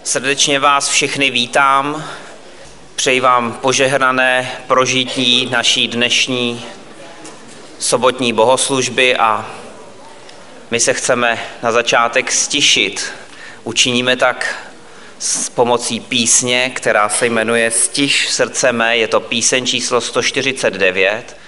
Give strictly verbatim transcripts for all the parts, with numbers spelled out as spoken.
Srdečně vás všechny vítám, přeji vám požehnané prožití naší dnešní sobotní bohoslužby a my se chceme na začátek stišit. Učiníme tak s pomocí písně, která se jmenuje Stiš srdce mé, je to píseň číslo sto čtyřicet devět.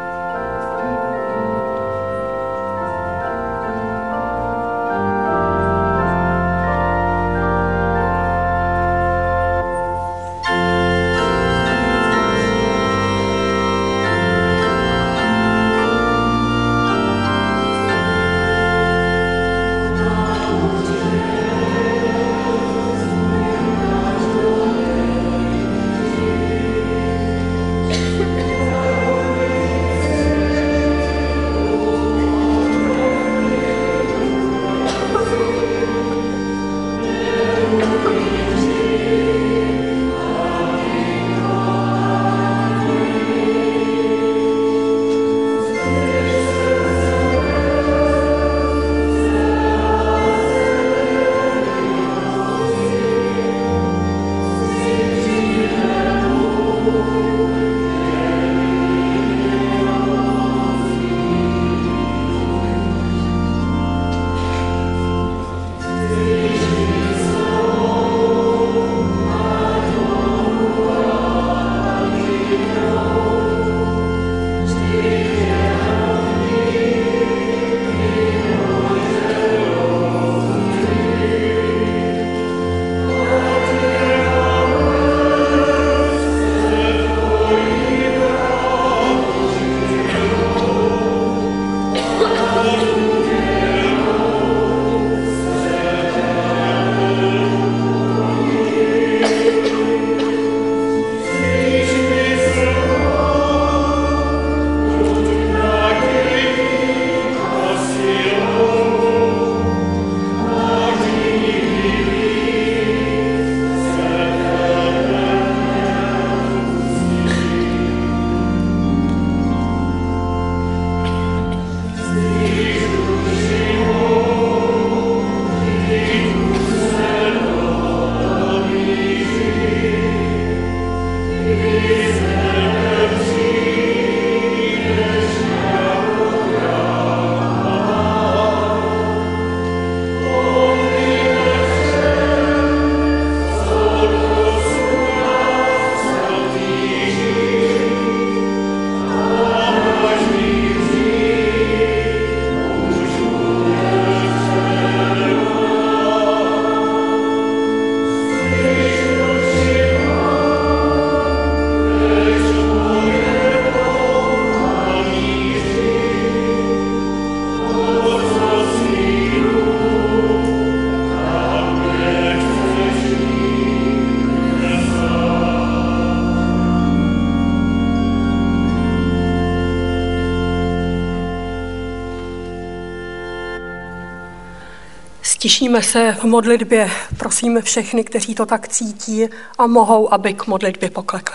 Stišíme se v modlitbě, prosíme všechny, kteří to tak cítí a mohou, aby k modlitbě poklekli.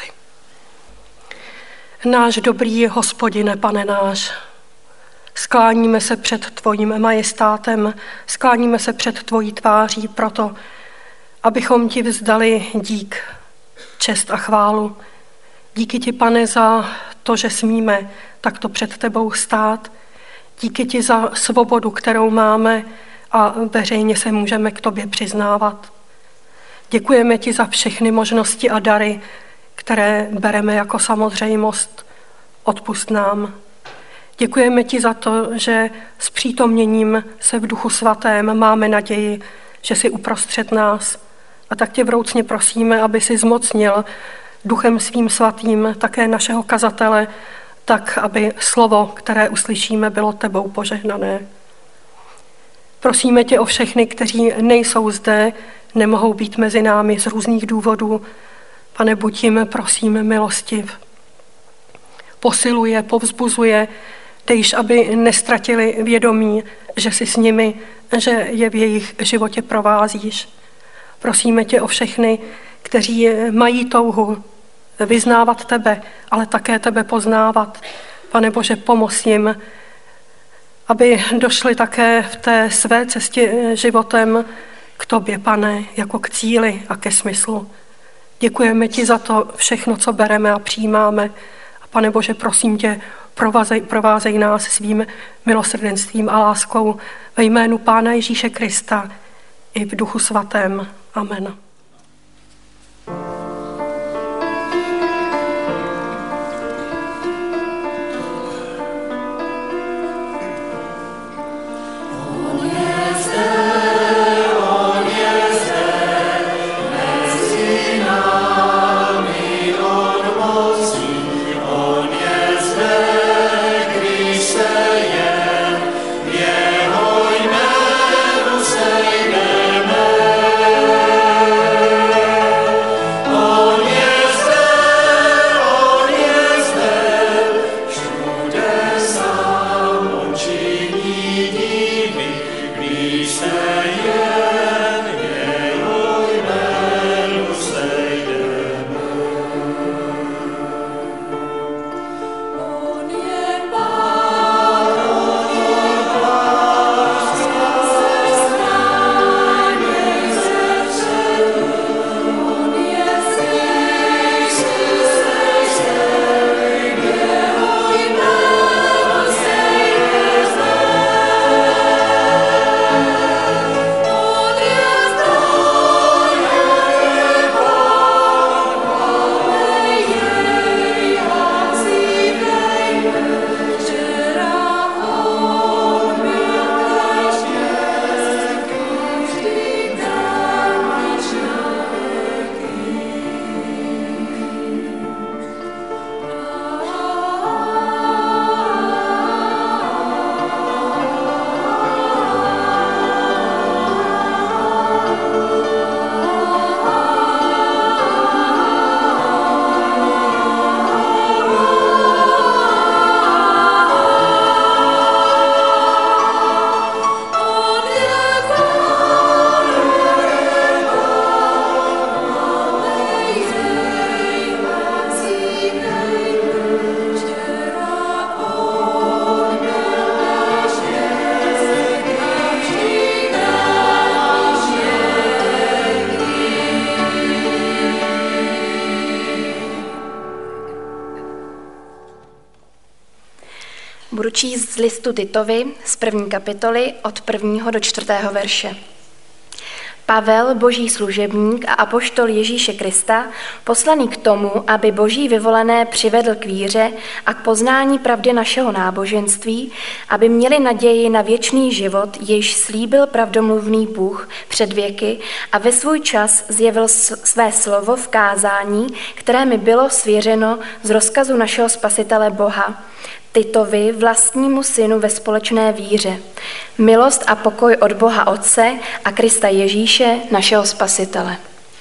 Náš dobrý Hospodine, Pane náš, skláníme se před tvojím majestátem, skláníme se před tvojí tváří proto, abychom ti vzdali dík, čest a chválu. Díky ti, Pane, za to, že smíme takto před tebou stát. Díky ti za svobodu, kterou máme, a veřejně se můžeme k tobě přiznávat. Děkujeme ti za všechny možnosti a dary, které bereme jako samozřejmost. Odpusť nám. Děkujeme ti za to, že s přítomněním se v Duchu Svatém máme naději, že jsi uprostřed nás. A tak tě vroucně prosíme, aby si zmocnil Duchem svým svatým také našeho kazatele, tak, aby slovo, které uslyšíme, bylo tebou požehnané. Prosíme tě o všechny, kteří nejsou zde, nemohou být mezi námi z různých důvodů. Pane, buď jim, prosím, milostiv. Posiluje, povzbuzuje, dejš, aby nestratili vědomí, že jsi s nimi, že je v jejich životě provázíš. Prosíme tě o všechny, kteří mají touhu vyznávat tebe, ale také tebe poznávat. Pane Bože, pomoz jim, aby došli také v té své cestě životem k k tobě, Pane, jako k cíli a ke smyslu. Děkujeme ti za to všechno, co bereme a přijímáme. A Pane Bože, prosím tě, provázej, provázej nás svým milosrdenstvím a láskou ve jménu Pána Ježíše Krista i v Duchu Svatém. Amen. Budu číst z listu Titovi z první kapitoly od prvního do čtvrtého verše. Pavel, boží služebník a apoštol Ježíše Krista, poslaný k tomu, aby boží vyvolené přivedl k víře a k poznání pravdy našeho náboženství, aby měli naději na věčný život, jež slíbil pravdomluvný Bůh před věky a ve svůj čas zjevil své slovo v kázání, které mi bylo svěřeno z rozkazu našeho Spasitele Boha, Titovi, vlastnímu synu ve společné víře. Milost a pokoj od Boha Otce a Krista Ježíše, našeho Spasitele.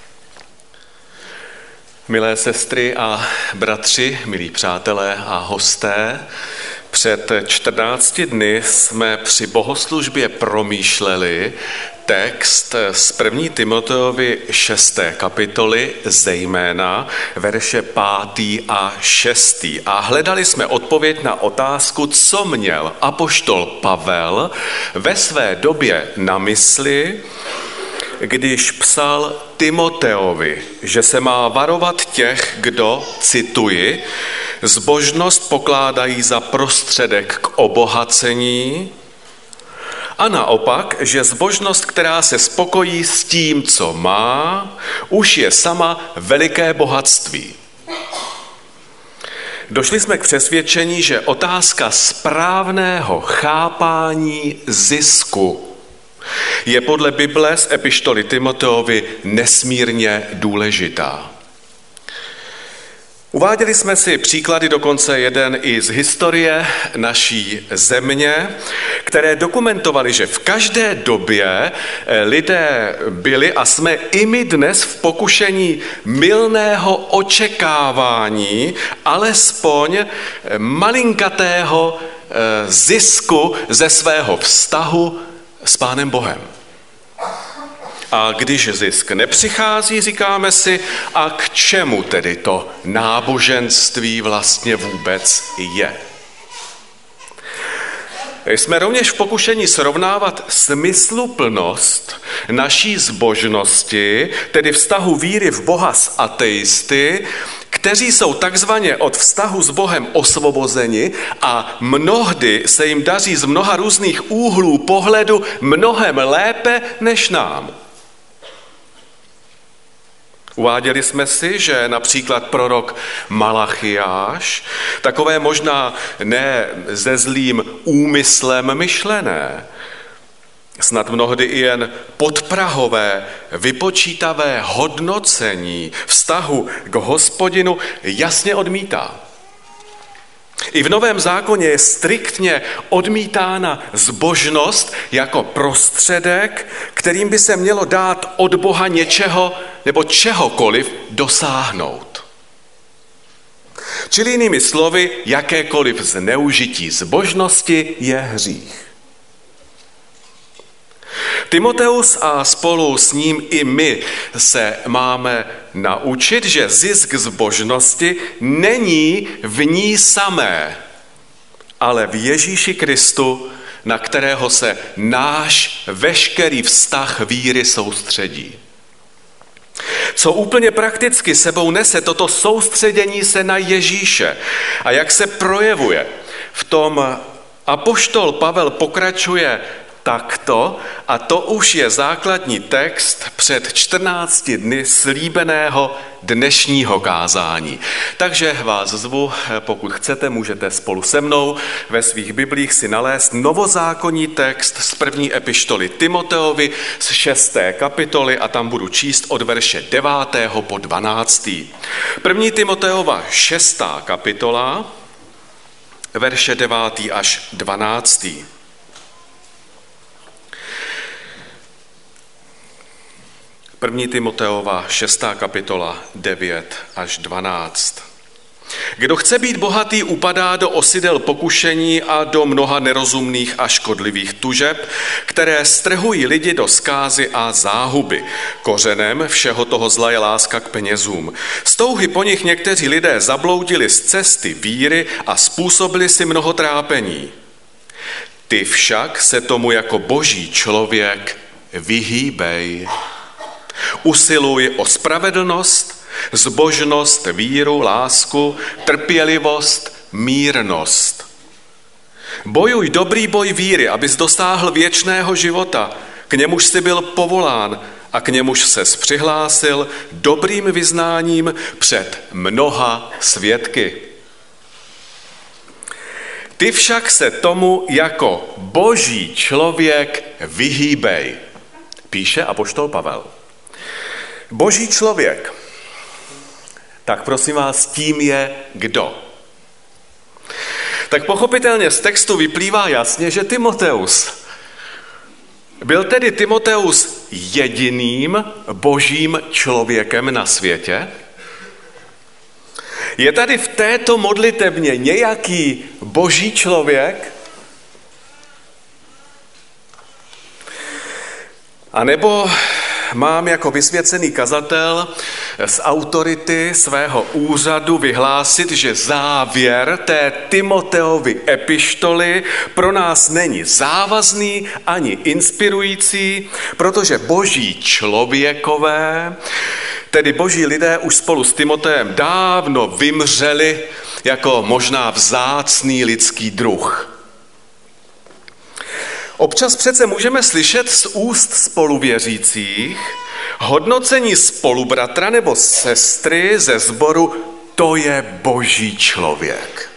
Milé sestry a bratři, milí přátelé a hosté, před čtrnácti dny jsme při bohoslužbě promýšleli text z první Timoteovi šesté kapitoly, zejména verše pátý a šestý. A hledali jsme odpověď na otázku, co měl apoštol Pavel ve své době na mysli, když psal Timoteovi, že se má varovat těch, kdo, cituji, zbožnost pokládají za prostředek k obohacení, a naopak, že zbožnost, která se spokojí s tím, co má, už je sama veliké bohatství. Došli jsme k přesvědčení, že otázka správného chápání zisku je podle Bible z epištoly Timoteovi nesmírně důležitá. Uváděli jsme si příklady, dokonce jeden i z historie naší země, které dokumentovaly, že v každé době lidé byli a jsme i my dnes v pokušení mylného očekávání, alespoň malinkatého zisku ze svého vztahu s Pánem Bohem. A když zisk nepřichází, říkáme si, a k čemu tedy to náboženství vlastně vůbec je? Jsme rovněž v pokušení srovnávat smysluplnost naší zbožnosti, tedy vztahu víry v Boha s ateisty, kteří jsou takzvaně od vztahu s Bohem osvobozeni a mnohdy se jim daří z mnoha různých úhlů pohledu mnohem lépe než nám. Uváděli jsme si, že například prorok Malachiáš, takové možná ne se zlým úmyslem myšlené, snad mnohdy i jen podprahové, vypočítavé hodnocení vztahu k Hospodinu jasně odmítá. I v Novém zákoně je striktně odmítána zbožnost jako prostředek, kterým by se mělo dát od Boha něčeho nebo čehokoliv dosáhnout. Čili jinými slovy, jakékoliv zneužití zbožnosti je hřích. Timoteus a spolu s ním i my se máme naučit, že zisk zbožnosti není v ní samé, ale v Ježíši Kristu, na kterého se náš veškerý vztah víry soustředí. Co úplně prakticky sebou nese toto soustředění se na Ježíše a jak se projevuje? V tom apoštol Pavel pokračuje takto, a to už je základní text před čtrnácti dny slíbeného dnešního kázání. Takže vás zvu, pokud chcete, můžete spolu se mnou ve svých biblích si nalézt novozákonní text z první epištoly Timoteovi z šesté kapitoly a tam budu číst od verše devátého po dvanáctý. První Timoteova šestá kapitola, verše devátý až dvanáctý. První Timoteova šestá kapitola devět až dvanáct. Kdo chce být bohatý, upadá do osidel pokušení a do mnoha nerozumných a škodlivých tužeb, které strhují lidi do zkázy a záhuby. Kořenem všeho toho zla je láska k penězům. Z touhy po nich někteří lidé zabloudili z cesty víry a způsobili si mnoho trápení. Ty však se tomu jako boží člověk vyhýbej. Usiluj o spravedlnost, zbožnost, víru, lásku, trpělivost, mírnost. Bojuj dobrý boj víry, abys dosáhl věčného života, k němuž jsi byl povolán a k němuž ses přihlásil dobrým vyznáním před mnoha svědky. Ty však se tomu jako boží člověk vyhýbej, píše apoštol Pavel. Boží člověk, tak prosím vás, tím je kdo? Tak pochopitelně z textu vyplývá jasně, že Timoteus. Byl tedy Timoteus jediným božím člověkem na světě? Je tady v této modlitebně nějaký boží člověk? A nebo mám jako vysvěcený kazatel z autority svého úřadu vyhlásit, že závěr té Timoteovy epištoly pro nás není závazný ani inspirující, protože boží člověkové, tedy boží lidé už spolu s Timoteem dávno vymřeli jako možná vzácný lidský druh. Občas přece můžeme slyšet z úst spoluvěřících hodnocení spolubratra nebo sestry ze sboru, to je boží člověk.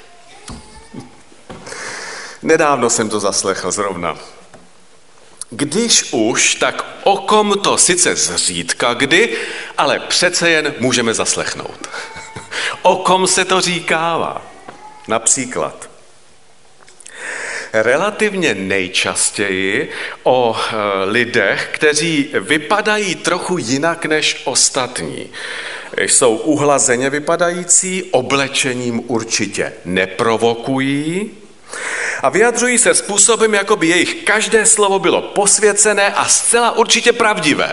Nedávno jsem to zaslechl zrovna. Když už, tak o kom to sice zřídka kdy, ale přece jen můžeme zaslechnout. O kom se to říkává? Například. Relativně nejčastěji o lidech, kteří vypadají trochu jinak než ostatní. Jsou uhlazeně vypadající, oblečením určitě neprovokují a vyjadřují se způsobem, jako by jejich každé slovo bylo posvěcené a zcela určitě pravdivé.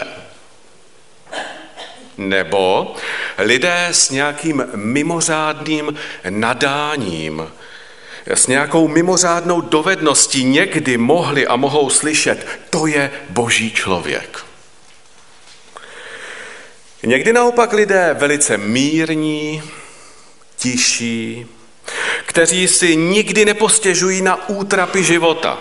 Nebo lidé s nějakým mimořádným nadáním, s nějakou mimořádnou dovedností někdy mohli a mohou slyšet, to je boží člověk. Někdy naopak lidé velice mírní, tiší, kteří si nikdy nepostěžují na útrapy života.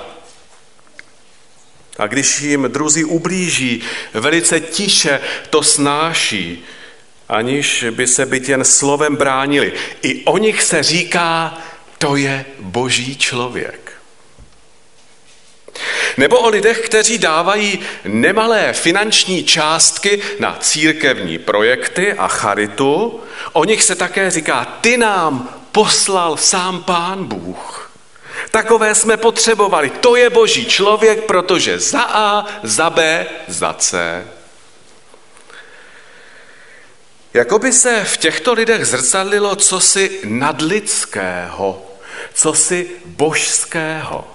A když jim druzí ublíží, velice tiše to snáší, aniž by se byť jen slovem bránili. I o nich se říká, to je boží člověk. Nebo o lidech, kteří dávají nemalé finanční částky na církevní projekty a charitu, o nich se také říká, ty nám poslal sám Pán Bůh. Takové jsme potřebovali. To je boží člověk, protože za A, za B, za C. Jakoby se v těchto lidech zrcadlilo cosi nadlidského, cosi božského.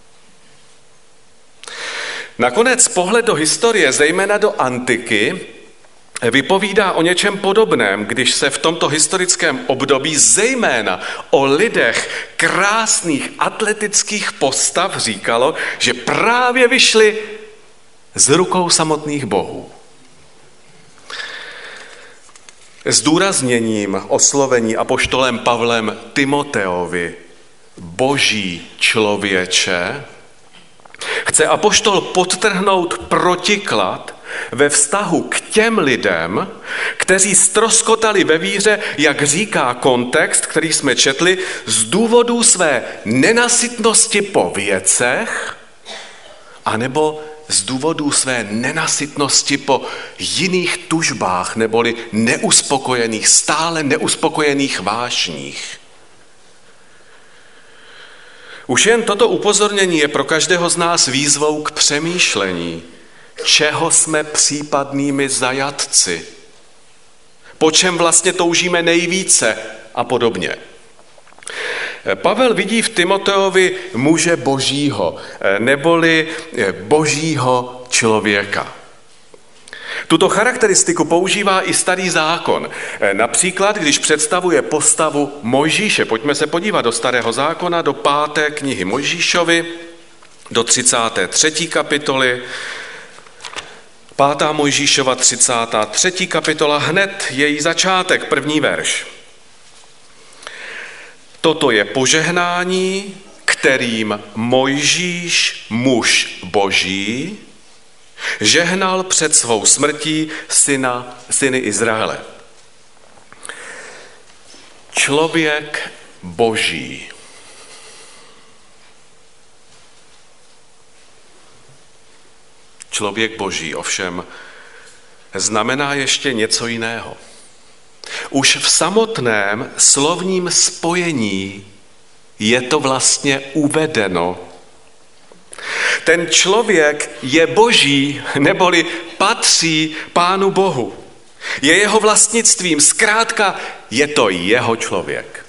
Nakonec pohled do historie, zejména do antiky, vypovídá o něčem podobném, když se v tomto historickém období zejména o lidech krásných atletických postav říkalo, že právě vyšli z rukou samotných bohů. Zdůrazněním oslovení apoštolem Pavlem Timoteovi boží člověče chce apoštol podtrhnout protiklad ve vztahu k těm lidem, kteří ztroskotali ve víře, jak říká kontext, který jsme četli, z důvodu své nenasytnosti po věcech, anebo z důvodu své nenasytnosti po jiných tužbách, neboli neuspokojených, stále neuspokojených vášních. Už jen toto upozornění je pro každého z nás výzvou k přemýšlení, čeho jsme případnými zajatci, po čem vlastně toužíme nejvíce a podobně. Pavel vidí v Timoteovi muže božího, neboli božího člověka. Tuto charakteristiku používá i Starý zákon. Například, když představuje postavu Mojžíše. Pojďme se podívat do Starého zákona, do páté knihy Mojžíšovi, do třicáté třetí kapitoly. Pátá Mojžíšova třicátá třetí kapitola, hned její začátek, první verš. Toto je požehnání, kterým Mojžíš, muž boží, žehnal před svou smrtí syna, syny Izraele. Člověk boží. Člověk boží ovšem znamená ještě něco jiného. Už v samotném slovním spojení je to vlastně uvedeno. Ten člověk je boží, neboli patří Pánu Bohu. Je jeho vlastnictvím, zkrátka je to jeho člověk.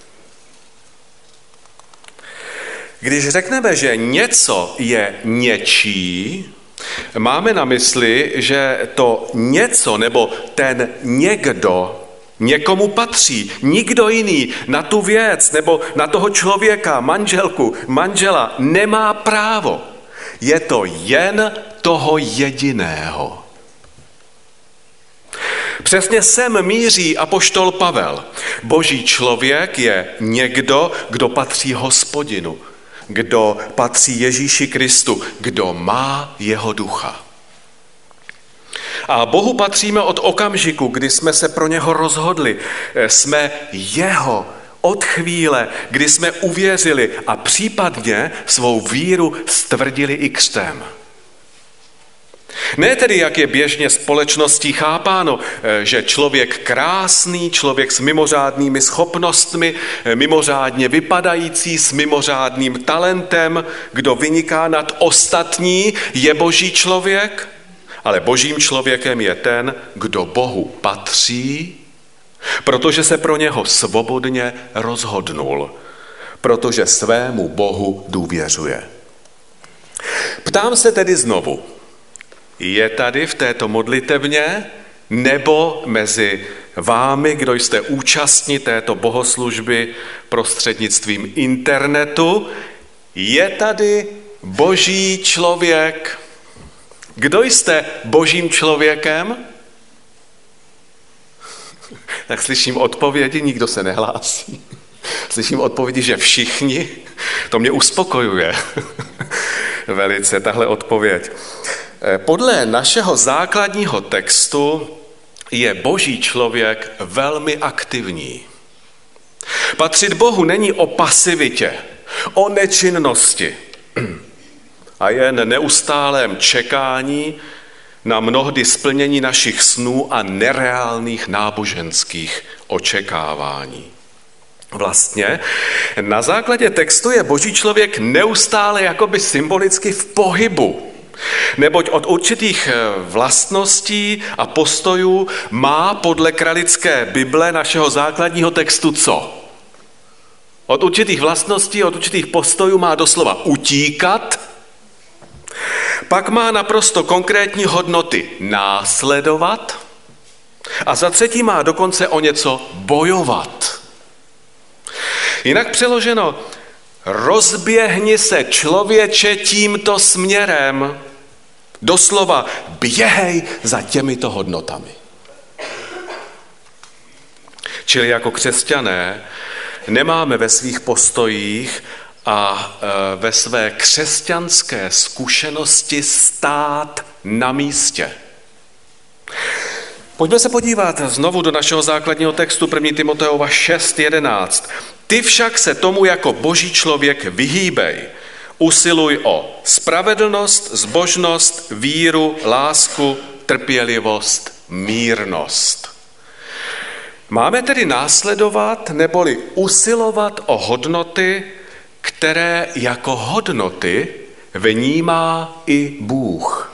Když řekneme, že něco je něčí, máme na mysli, že to něco nebo ten někdo někomu patří, nikdo jiný na tu věc nebo na toho člověka, manželku, manžela nemá právo. Je to jen toho jediného. Přesně sem míří apoštol Pavel. Boží člověk je někdo, kdo patří Hospodinu, kdo patří Ježíši Kristu, kdo má jeho ducha. A Bohu patříme od okamžiku, kdy jsme se pro něho rozhodli. Jsme jeho od chvíle, kdy jsme uvěřili a případně svou víru stvrdili i křtem. Ne tedy, jak je běžně společností chápáno, že člověk krásný, člověk s mimořádnými schopnostmi, mimořádně vypadající, s mimořádným talentem, kdo vyniká nad ostatní, je boží člověk, ale božím člověkem je ten, kdo Bohu patří, protože se pro něho svobodně rozhodnul, protože svému Bohu důvěřuje. Ptám se tedy znovu, je tady v této modlitevně nebo mezi vámi, kdo jste účastní této bohoslužby prostřednictvím internetu. Je tady boží člověk. Kdo jste božím člověkem? Tak slyším odpovědi, nikdo se nehlásí. Slyším odpovědi, že všichni. To mě uspokojuje velice, tahle odpověď. Podle našeho základního textu je boží člověk velmi aktivní. Patřit Bohu není o pasivitě, o nečinnosti a jen neustálém čekání na mnohdy splnění našich snů a nereálných náboženských očekávání. Vlastně na základě textu je boží člověk neustále jakoby symbolicky v pohybu, neboť od určitých vlastností a postojů má podle kralické Bible našeho základního textu co? Od určitých vlastností, od určitých postojů má doslova utíkat, pak má naprosto konkrétní hodnoty následovat a za třetí má dokonce o něco bojovat. Jinak přeloženo, rozběhni se člověče tímto směrem, doslova běhej za těmito hodnotami. Čili jako křesťané nemáme ve svých postojích a ve své křesťanské zkušenosti stát na místě. Pojďme se podívat znovu do našeho základního textu první Timoteova šest jedenáct. Ty však se tomu jako boží člověk vyhýbej. Usiluj o spravedlnost, zbožnost, víru, lásku, trpělivost, mírnost. Máme tedy následovat neboli usilovat o hodnoty, které jako hodnoty vnímá i Bůh.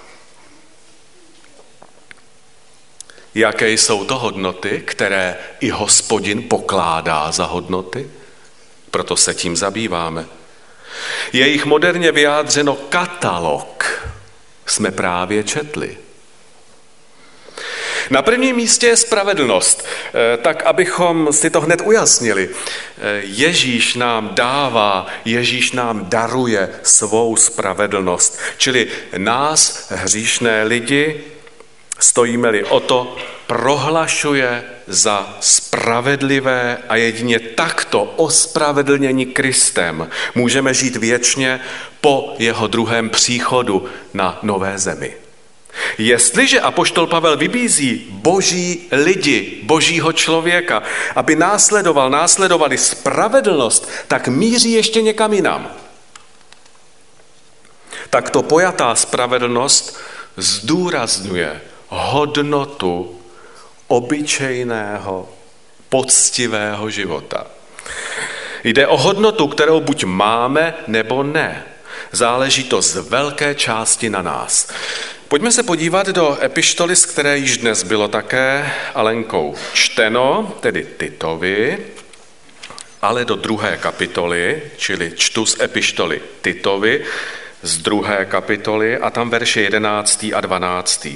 Jaké jsou to hodnoty, které i Hospodin pokládá za hodnoty? Proto se tím zabýváme. Je jich moderně vyjádřeno katalog. Jsme právě četli. Na prvním místě je spravedlnost. Tak, abychom si to hned ujasnili. Ježíš nám dává, Ježíš nám daruje svou spravedlnost. Čili nás, hříšné lidi, stojíme-li o to, prohlašuje za spravedlivé a jedině takto ospravedlnění Kristem můžeme žít věčně po jeho druhém příchodu na nové zemi. Jestliže apoštol Pavel vybízí boží lidi, božího člověka, aby následoval, následovali spravedlnost, tak míří ještě někam jinam. Takto pojatá spravedlnost zdůrazňuje hodnotu obyčejného, poctivého života. Jde o hodnotu, kterou buď máme, nebo ne. Záleží to z velké části na nás. Pojďme se podívat do epištoly, z které již dnes bylo také Alenkou čteno, tedy Titovi, ale do druhé kapitoly, čili čtu z epištoly Titovi, z druhé kapitoly a tam verše jedenáctý a dvanáctý.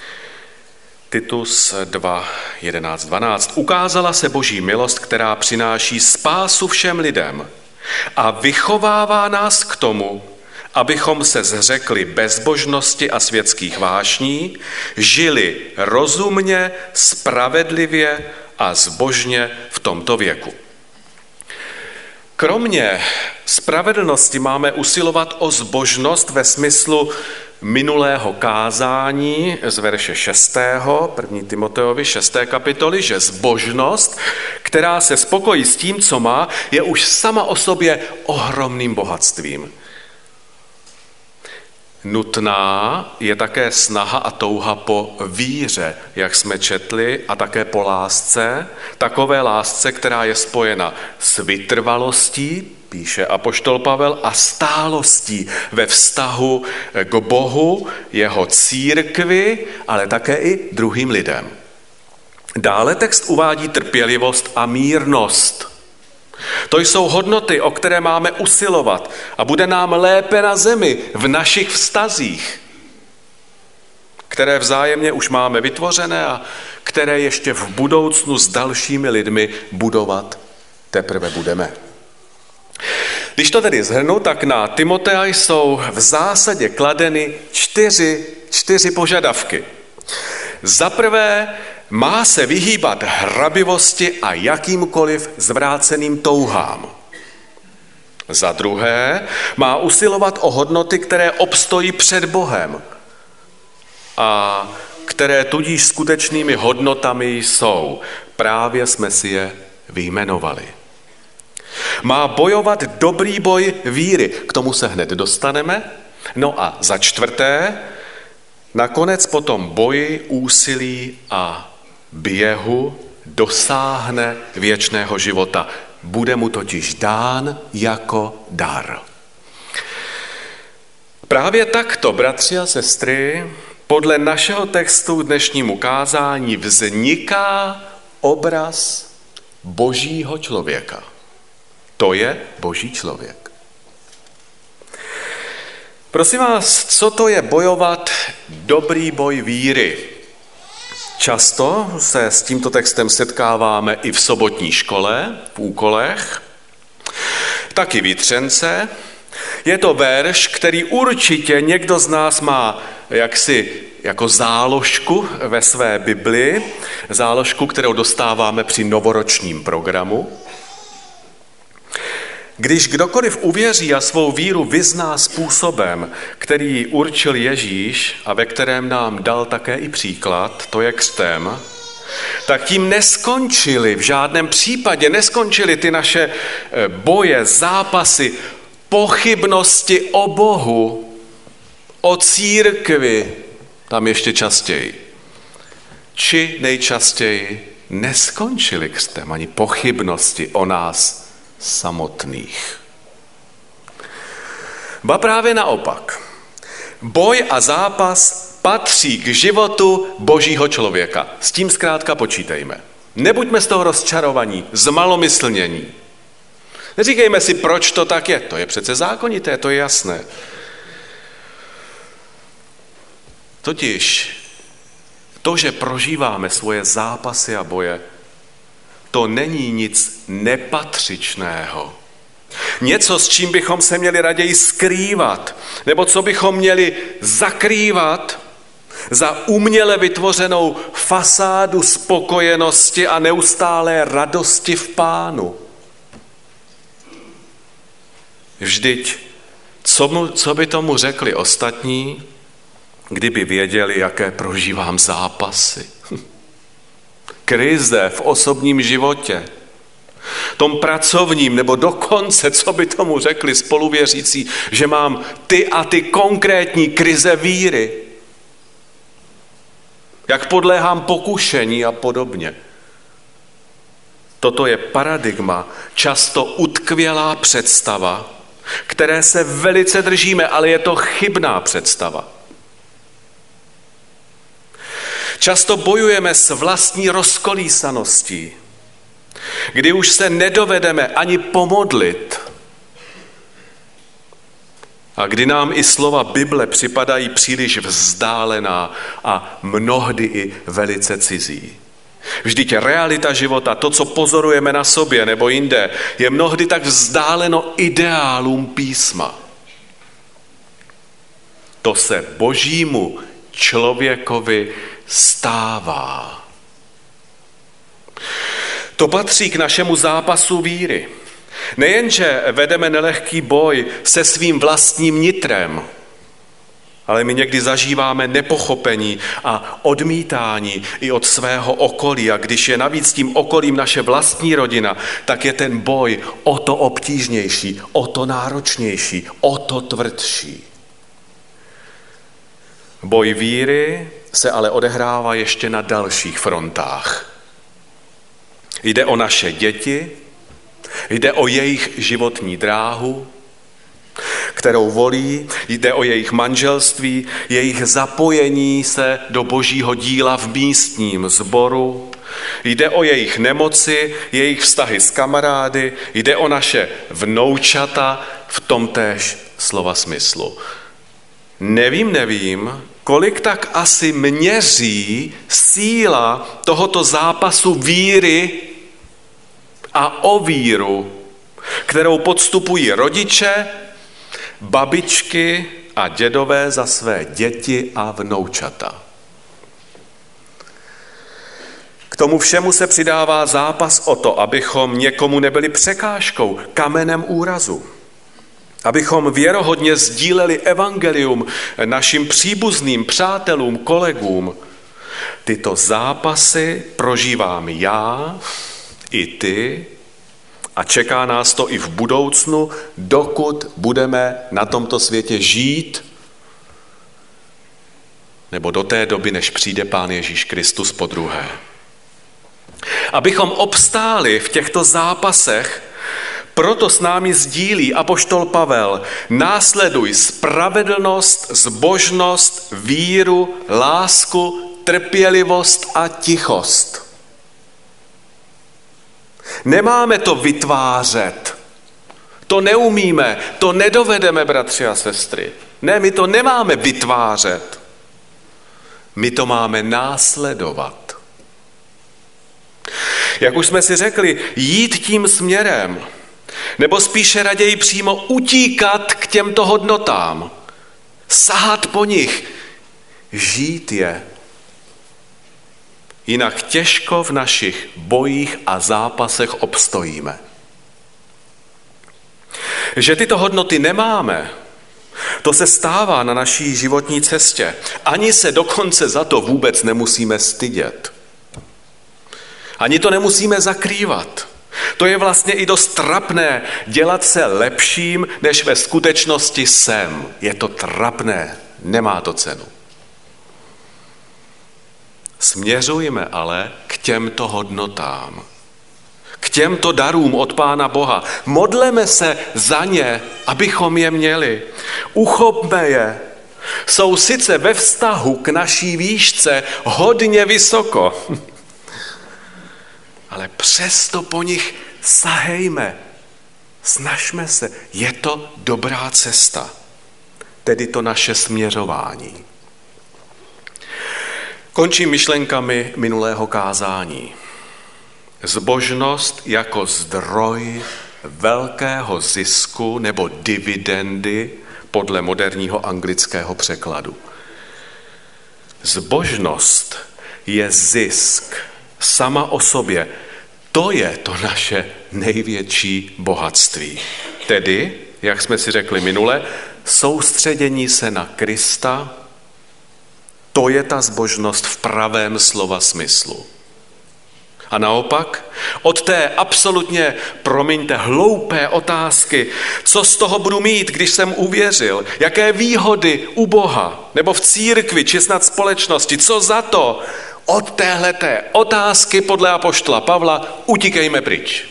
Titus dva, jedenáct, dvanáct. Ukázala se boží milost, která přináší spásu všem lidem a vychovává nás k tomu, abychom se zřekli bezbožnosti a světských vášní, žili rozumně, spravedlivě a zbožně v tomto věku. Kromě spravedlnosti máme usilovat o zbožnost ve smyslu minulého kázání z verše šestého, první Timoteovi šesté kapitoly, že zbožnost, která se spokojí s tím, co má, je už sama o sobě ohromným bohatstvím. Nutná je také snaha a touha po víře, jak jsme četli, a také po lásce, takové lásce, která je spojena s vytrvalostí, píše apoštol Pavel, a stálostí ve vztahu k Bohu, jeho církvi, ale také i druhým lidem. Dále text uvádí trpělivost a mírnost. To jsou hodnoty, o které máme usilovat a bude nám lépe na zemi v našich vztazích, které vzájemně už máme vytvořené a které ještě v budoucnu s dalšími lidmi budovat teprve budeme. Když to tedy shrnu, tak na Timotea jsou v zásadě kladeny čtyři, čtyři požadavky. Za prvé, má se vyhýbat hrabivosti a jakýmkoliv zvráceným touhám. Za druhé, má usilovat o hodnoty, které obstojí před Bohem a které tudíž skutečnými hodnotami jsou. Právě jsme si je vyjmenovali. Má bojovat dobrý boj víry, k tomu se hned dostaneme. No a za čtvrté, nakonec po tom boji, úsilí a běhu dosáhne věčného života. Bude mu totiž dán jako dar. Právě takto, bratři a sestry, podle našeho textu dnešnímu kázání vzniká obraz božího člověka. To je boží člověk. Prosím vás, co to je bojovat dobrý boj víry? Často se s tímto textem setkáváme i v sobotní škole, v úkolech, taky v Jitřence. Je to verš, který určitě někdo z nás má jaksi jako záložku ve své Bibli, záložku, kterou dostáváme při novoročním programu. Když kdokoliv uvěří a svou víru vyzná způsobem, který určil Ježíš a ve kterém nám dal také i příklad, to je křtem, tak tím neskončily, v žádném případě neskončily ty naše boje, zápasy, pochybnosti o Bohu, o církvi, tam ještě častěji. Či nejčastěji neskončily křtem ani pochybnosti o nás samotných. Ba právě naopak. Boj a zápas patří k životu božího člověka. S tím zkrátka počítejme. Nebuďme z toho rozčarovaní, zmalomyslnění. Neříkejme si, proč to tak je. To je přece zákonité, to je jasné. Totiž to, že prožíváme svoje zápasy a boje, to není nic nepatřičného. Něco, s čím bychom se měli raději skrývat, nebo co bychom měli zakrývat za uměle vytvořenou fasádu spokojenosti a neustálé radosti v Pánu. Vždyť, co, mu, co by tomu řekli ostatní, kdyby věděli, jaké prožívám zápasy? Krize v osobním životě, tom pracovním, nebo dokonce, co by tomu řekli spoluvěřící, že mám ty a ty konkrétní krize víry, jak podléhám pokušení a podobně. Toto je paradigma, často utkvělá představa, které se velice držíme, ale je to chybná představa. Často bojujeme s vlastní rozkolísaností, kdy už se nedovedeme ani pomodlit a kdy nám i slova Bible připadají příliš vzdálená a mnohdy i velice cizí. Vždyť realita života, to, co pozorujeme na sobě nebo jinde, je mnohdy tak vzdáleno ideálům písma. To se božímu člověkovi stává. To patří k našemu zápasu víry. Nejenže vedeme nelehký boj se svým vlastním nitrem, ale my někdy zažíváme nepochopení a odmítání i od svého okolí. A když je navíc tím okolím naše vlastní rodina, tak je ten boj o to obtížnější, o to náročnější, o to tvrdší. Boj víry se ale odehrává ještě na dalších frontách. Jde o naše děti, jde o jejich životní dráhu, kterou volí, jde o jejich manželství, jejich zapojení se do božího díla v místním sboru, jde o jejich nemoci, jejich vztahy s kamarády, jde o naše vnoučata v tomtéž slova smyslu. Nevím, nevím, kolik tak asi měří síla tohoto zápasu víry a o víru, kterou podstupují rodiče, babičky a dědové za své děti a vnoučata. K tomu všemu se přidává zápas o to, abychom někomu nebyli překážkou, kamenem úrazu. Abychom věrohodně sdíleli evangelium našim příbuzným, přátelům, kolegům. Tyto zápasy prožívám já i ty a čeká nás to i v budoucnu, dokud budeme na tomto světě žít, nebo do té doby, než přijde Pán Ježíš Kristus podruhé. Abychom obstáli v těchto zápasech, proto s námi sdílí apoštol Pavel: následuj spravedlnost, zbožnost, víru, lásku, trpělivost a tichost. Nemáme to vytvářet. To neumíme, to nedovedeme, bratři a sestry. Ne, my to nemáme vytvářet. My to máme následovat. Jak už jsme si řekli, jít tím směrem, nebo spíše raději přímo utíkat k těmto hodnotám, sahat po nich, žít je. Jinak těžko v našich bojích a zápasech obstojíme. Že tyto hodnoty nemáme, to se stává na naší životní cestě. Ani se dokonce za to vůbec nemusíme stydět. Ani to nemusíme zakrývat. To je vlastně i dost trapné dělat se lepším, než ve skutečnosti jsem. Je to trapné, nemá to cenu. Směřujme ale k těmto hodnotám, k těmto darům od Pána Boha. Modleme se za ně, abychom je měli. Uchopme je. Jsou sice ve vztahu k naší výšce hodně vysoko, ale přesto po nich sahejme. Snažme se. Je to dobrá cesta. Tedy to naše směřování. Končím myšlenkami minulého kázání. Zbožnost jako zdroj velkého zisku nebo dividendy podle moderního anglického překladu. Zbožnost je zisk sama o sobě. To je to naše největší bohatství. Tedy, jak jsme si řekli minule, soustředění se na Krista, to je ta zbožnost v pravém slova smyslu. A naopak, od té absolutně, promiňte, hloupé otázky, co z toho budu mít, když jsem uvěřil, jaké výhody u Boha, nebo v církvi, či snad společnosti, co za to, od téhleté otázky podle apoštola Pavla utíkejme pryč.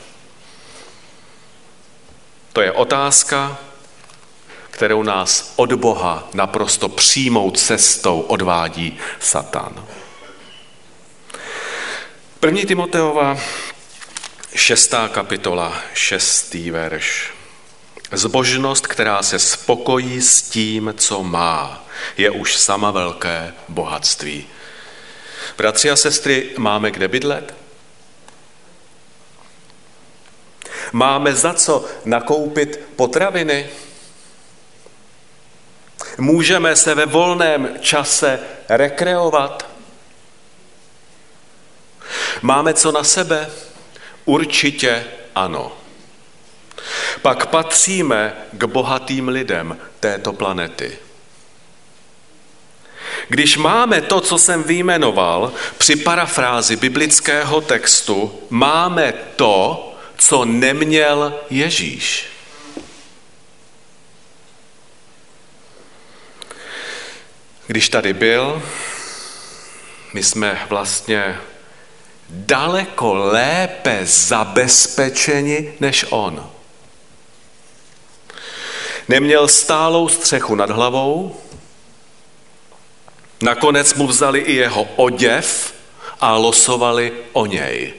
To je otázka, kterou nás od Boha naprosto přímou cestou odvádí Satan. První Timoteova, šestá kapitola, šestý verš. Zbožnost, která se spokojí s tím, co má, je už sama velké bohatství. Bratři a sestry, máme kde bydlet? Máme za co nakoupit potraviny? Můžeme se ve volném čase rekreovat? Máme co na sebe? Určitě ano. Pak patříme k bohatým lidem této planety. Když máme to, co jsem vyjmenoval, při parafrázi biblického textu, máme to, co neměl Ježíš. Když tady byl, my jsme vlastně daleko lépe zabezpečeni než on. Neměl stálou střechu nad hlavou, nakonec mu vzali i jeho oděv a losovali o něj.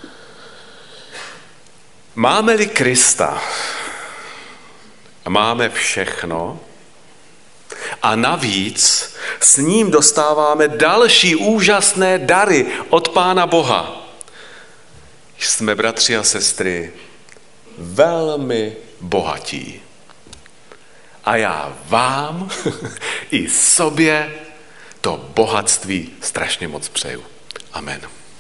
Máme-li Krista, máme všechno A navíc s ním dostáváme další úžasné dary od Pána Boha. Jsme, bratři a sestry, velmi bohatí. A já vám i sobě to bohatství strašně moc přeju. Amen.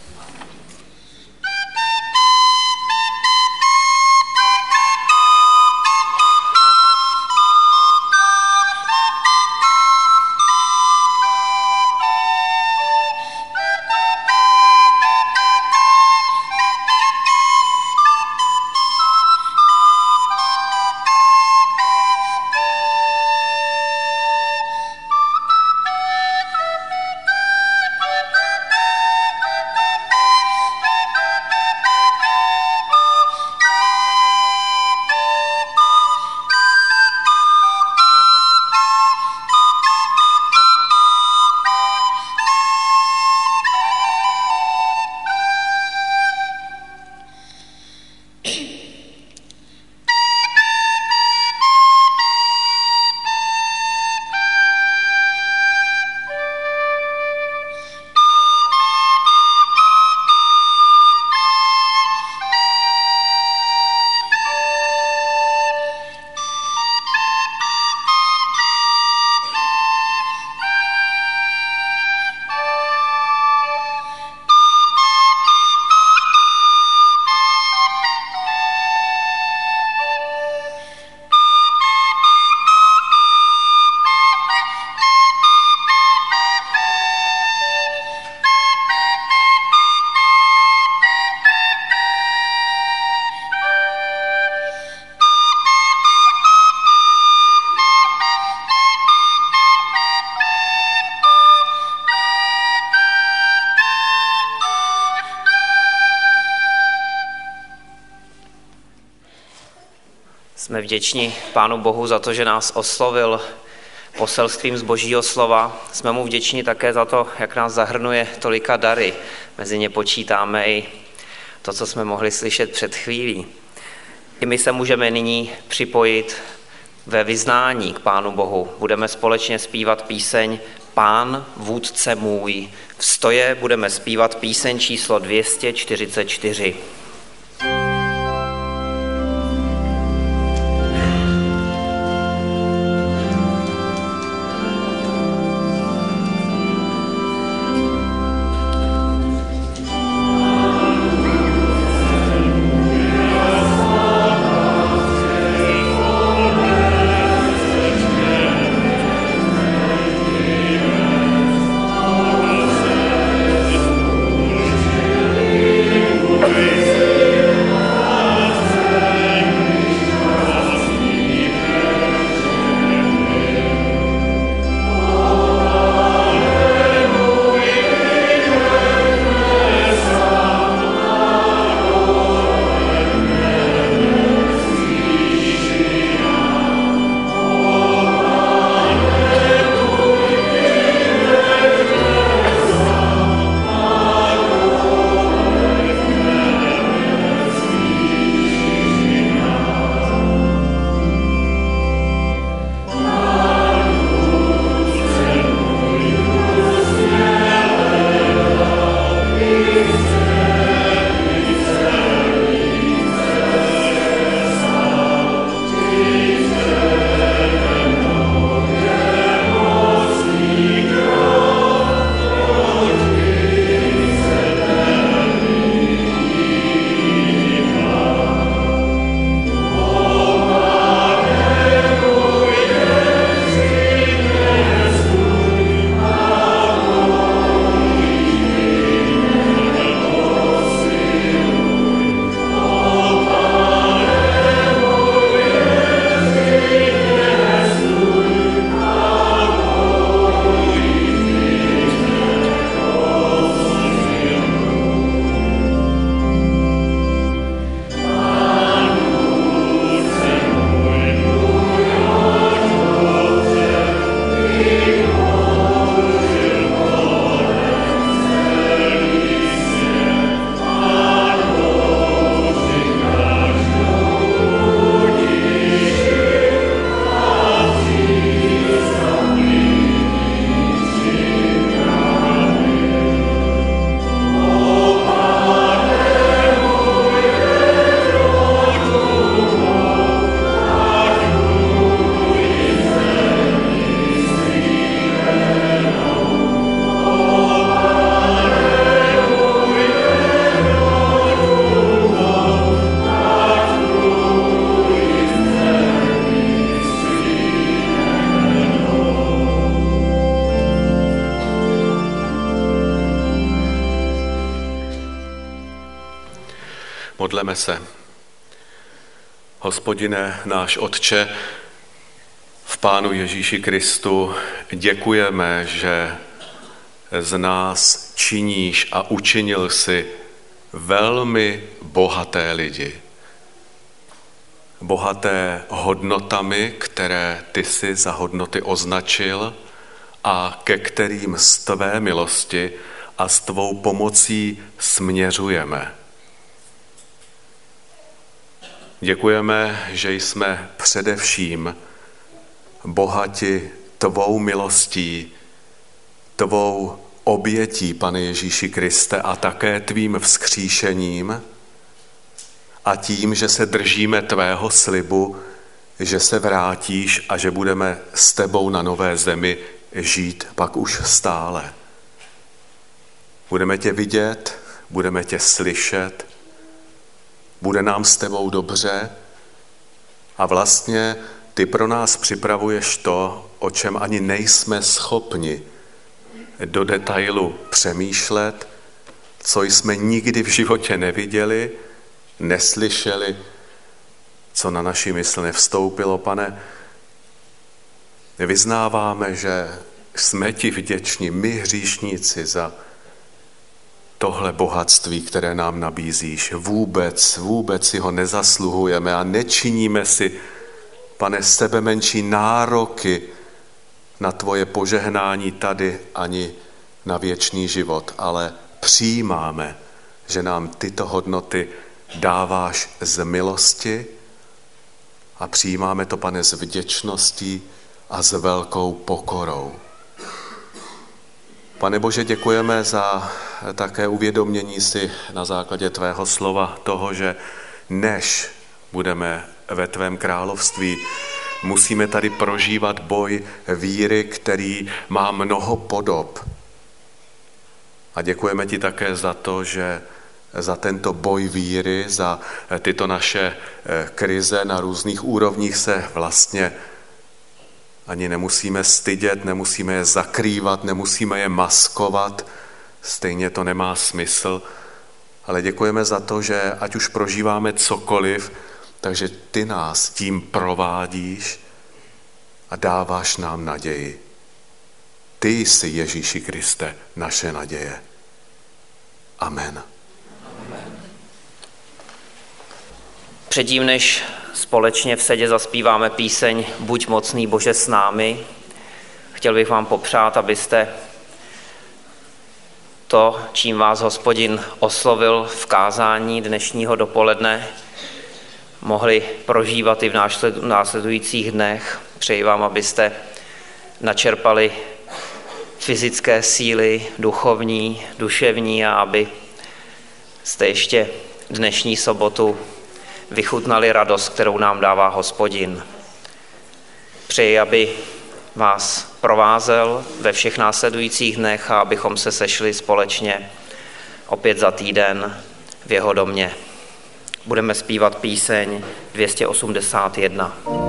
Jsme vděční Pánu Bohu za to, že nás oslovil poselstvím z Božího slova. Jsme mu vděční také za to, jak nás zahrnuje tolika dary. Mezi ně počítáme i to, co jsme mohli slyšet před chvílí. I my se můžeme nyní připojit ve vyznání k Pánu Bohu. Budeme společně zpívat píseň Pán, vůdce můj. V stoje budeme zpívat píseň číslo dvě stě čtyřicet čtyři. Modleme se. Hospodine, náš Otče, v Pánu Ježíši Kristu děkujeme, že z nás činíš a učinil si velmi bohaté lidi. Bohaté hodnotami, které ty si za hodnoty označil a ke kterým z tvé milosti a s tvou pomocí směřujeme. Děkujeme, že jsme především bohati tvou milostí, tvou obětí, Pane Ježíši Kriste, a také tvým vzkříšením a tím, že se držíme tvého slibu, že se vrátíš a že budeme s tebou na nové zemi žít pak už stále. Budeme tě vidět, budeme tě slyšet, bude nám s tebou dobře a vlastně ty pro nás připravuješ to, o čem ani nejsme schopni do detailu přemýšlet, co jsme nikdy v životě neviděli, neslyšeli, co na naši mysl nevstoupilo. Pane, vyznáváme, že jsme ti vděční, my hříšníci, za tohle bohatství, které nám nabízíš. Vůbec, vůbec si ho nezasluhujeme a nečiníme si, Pane, sebemenší nároky na tvoje požehnání tady ani na věčný život, ale přijímáme, že nám tyto hodnoty dáváš z milosti a přijímáme to, Pane, s vděčností a s velkou pokorou. Pane Bože, děkujeme za také uvědomění si na základě tvého slova toho, že než budeme ve tvém království, musíme tady prožívat boj víry, který má mnoho podob. A děkujeme ti také za to, že za tento boj víry, za tyto naše krize na různých úrovních se vlastně ani nemusíme stydět, nemusíme je zakrývat, nemusíme je maskovat, stejně to nemá smysl, ale děkujeme za to, že ať už prožíváme cokoliv, takže ty nás tím provádíš a dáváš nám naději. Ty jsi, Ježíši Kriste, naše naděje. Amen. Předtím, než společně v sedě zaspíváme píseň Buď mocný Bože s námi, chtěl bych vám popřát, abyste to, čím vás Hospodin oslovil v kázání dnešního dopoledne, mohli prožívat i v následujících dnech. Přeji vám, abyste načerpali fyzické síly, duchovní, duševní a aby jste ještě dnešní sobotu vychutnali radost, kterou nám dává Hospodin. Přeji, aby vás provázel ve všech následujících dnech a abychom se sešli společně opět za týden v jeho domě. Budeme zpívat píseň dvě stě osmdesát jedna.